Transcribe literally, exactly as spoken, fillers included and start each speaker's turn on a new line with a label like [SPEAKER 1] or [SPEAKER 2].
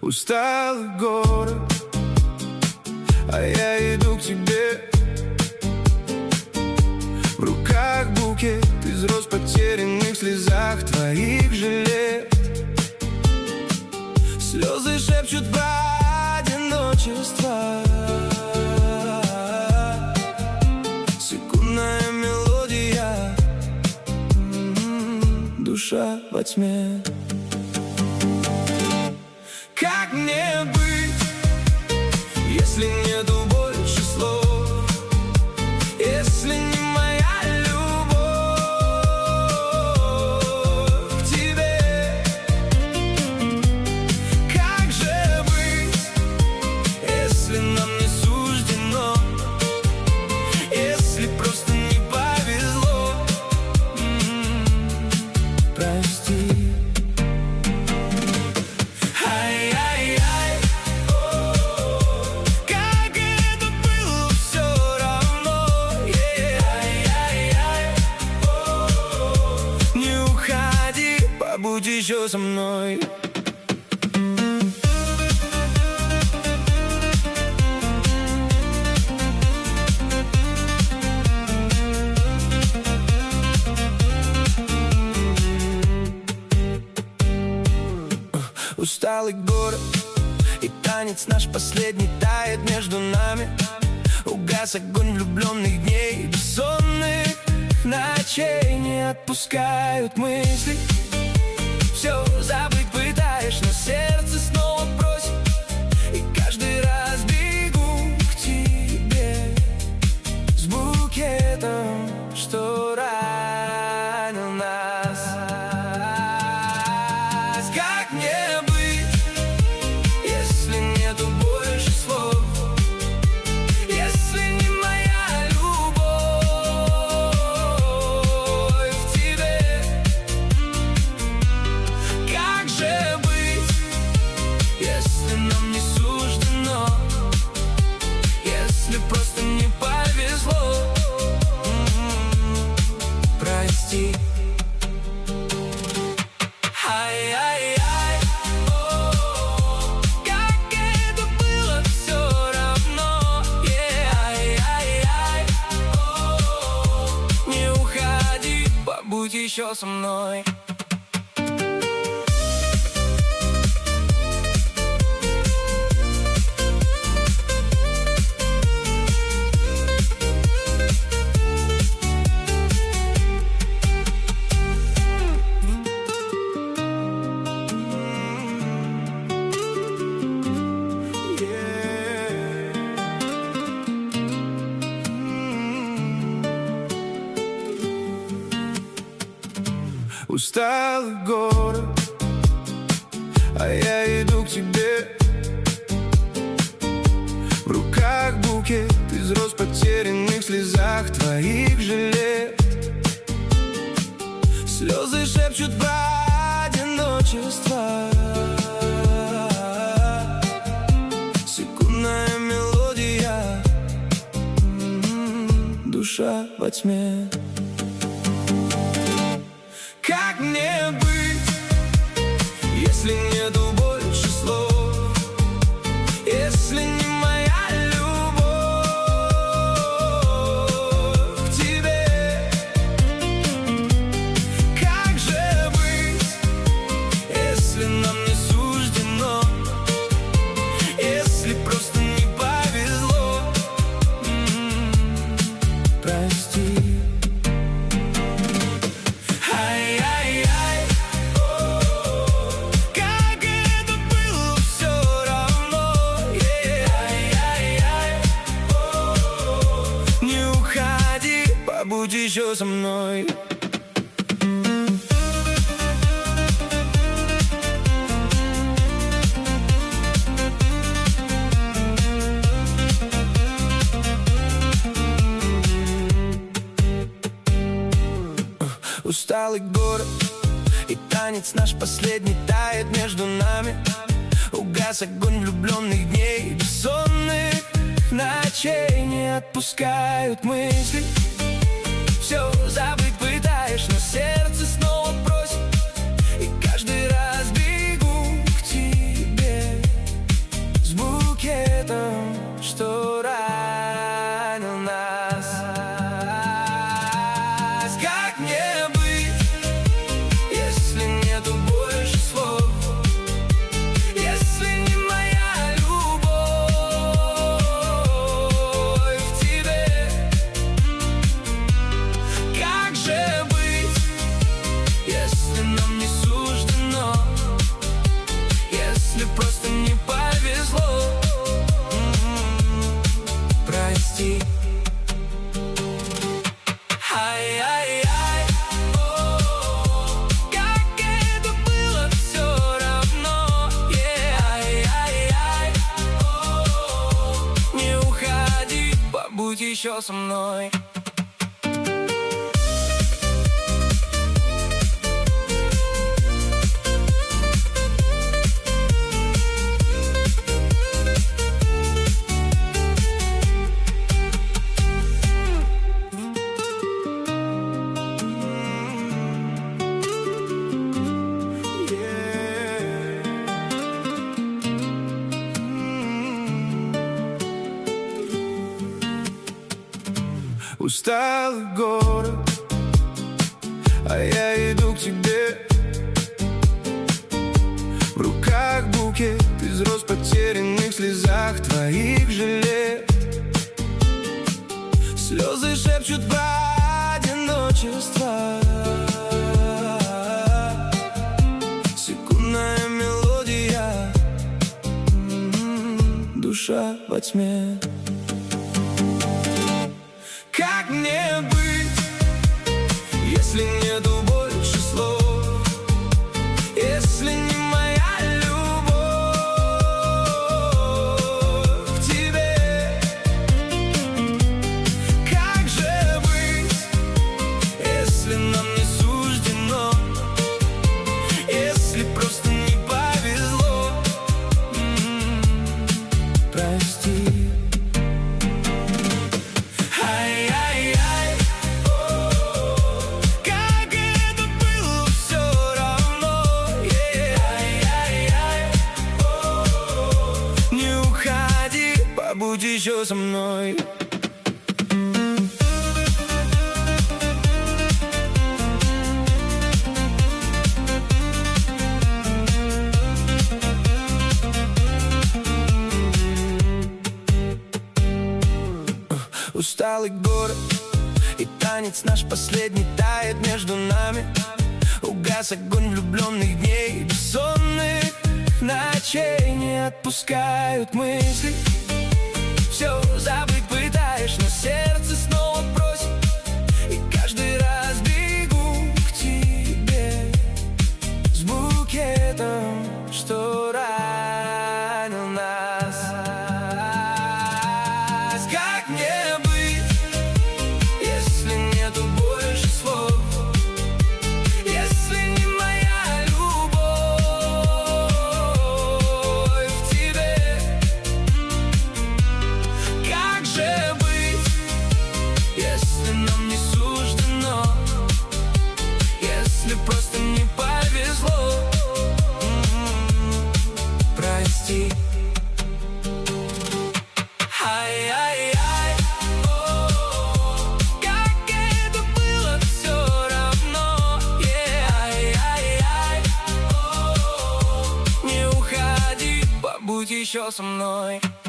[SPEAKER 1] Усталый город, а я иду к тебе. В руках букет из роз, потерянных в слезах твоих же лет. Слезы шепчут про одиночество. Секундная мелодия, душа во тьме. Как мне быть, если нету больше слов, если не моя любовь к тебе? Как же быть, если нам не суждено, если просто не повезло? М-м-м, прости. Будь еще со мной. Усталый город, и танец наш последний тает между нами. Угас огонь влюбленных дней, бессонных ночей не отпускают мысли. Все забыть пытаешь, но сердце снова просит. И каждый раз бегу к тебе с букетом, что ранил нас. Как мне быть, если нету больше слов, если не моя любовь к тебе? Как же быть, если нам не суждено, если просто не повезло? М-м-м, прости. Ай-яй-яй, о, как это было все равно. Ай-яй-яй, о, не уходи, побудь еще со мной. Усталый город, а я иду к тебе. В руках букет из роз, потерянных в слезах твоих же лет. Слезы шепчут про одиночество. Секундная мелодия, душа во тьме. Как мне быть, если нету больше слов, если не моя любовь к тебе? Как же быть, если нам не суждено, если просто не повезло? М-м-м, прости. Будь еще со мной. Усталый город, и танец наш последний тает между нами. Угас огонь влюбленных дней, бессонных ночей не отпускают мысли. Все забыть пытаешь, но сердце снова просит. И каждый раз бегу к тебе еще со мной. Усталый город, а я иду к тебе. В руках букет из роз, потерянных в слезах твоих жалет. Слезы шепчут про одиночество. Секундная мелодия, душа во тьме. Как мне быть, если нету больше слов, если не моя любовь к тебе? Как же быть, если нам не суждено, если просто не повезло? М-м-м, прости. Будь еще со мной. Усталый город, и танец наш последний тает между нами. Угас огонь влюбленных дней, бессонных ночей не отпускают мысли. Все забыть пытаешь, но сердце снова просит. И каждый раз бегу к тебе с букетом, что ранил нас. Как мне быть, если нету больше слов, если не моя любовь к тебе? Как же быть, если нам не суждено, если просто не повезло? М-м-м, прости. Ай-яй-яй, о, как это было все равно. Ай-яй-яй, о, не уходи, побудь еще со мной.